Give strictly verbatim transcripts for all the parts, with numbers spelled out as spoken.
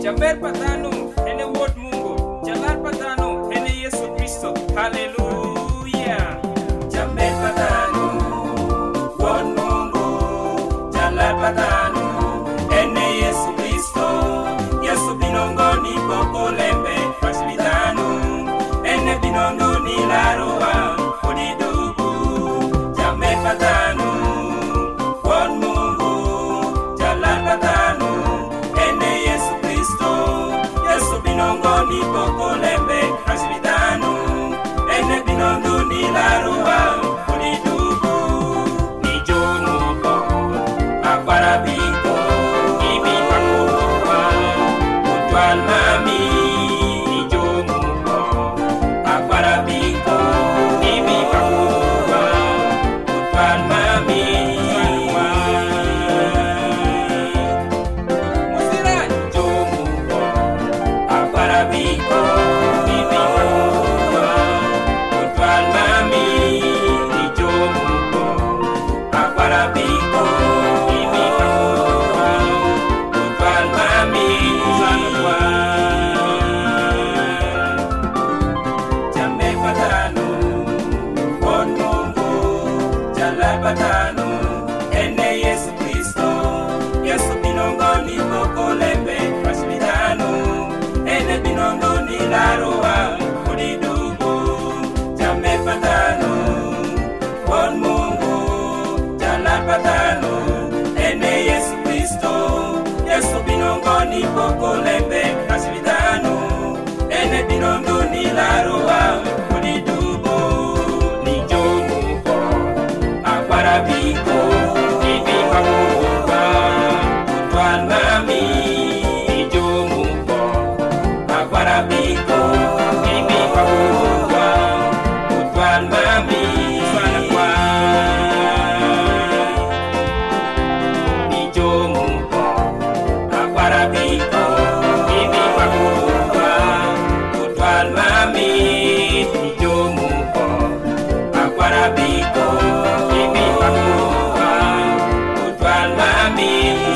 Jaber patano, ene word Mungu. Jalar patano, ene Yesu Kristo. Hallelujah. Jaber patano, word Mungu. Jalar patano, ene Yesu Kristo. Yesu binongoni poko lembe fasilitano. Ene binongoni laroa odidubu. Jaber patano, word Mungu. Jalar patano, ene Yesu Kristo. Yesu binongoni poko lembe fasilitano. Ene binongoni laroa odidubu. Ni jono po akwarabiko ibi pakuwa utwal mami. Ni jono po akwarabiko ibi pakuwa utwal mami. Musira jono po akwarabiko ibi pakuwa utwal mami. Ni jono po akwarabiko ibi pakuwa utwal mami. Jambe patano, word Mungu. Jalar patano, ene Yesu Kristo. Yesu binongoni poko lembe fasilitano. Ene binongoni laroa odidubu. Jambe patano, word Mungu. Jalar patano, ene Yesu Kristo. Yesu binongoni poko lembe fasilitano. Ene binongoni laroa odidubu. Ni jono po akwarabiko ibi pakuwa utwal mami. Ni jono po akwarabiko ibi pakuwa utwal mami. Ni jono po akwarabiko ibi pakuwa utwal mami. Ni jono po akwarabiko ibi pakuwa utwal mami.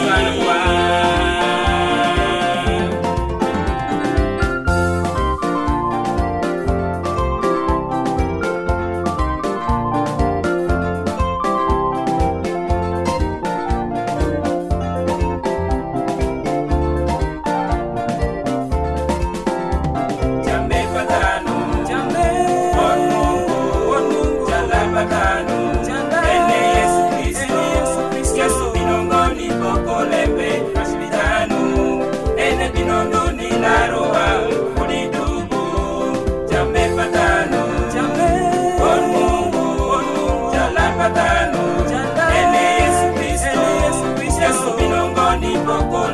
Jambe patano, word Mungu. Jalar patano, ene Yesu Kristo. Yesu binongoni poko lembe fasilitano. Ene binongoni laroa odidubu. Jambe patano, word Mungu. Jalar patano, ene Yesu Kristo. Yesu binongoni poko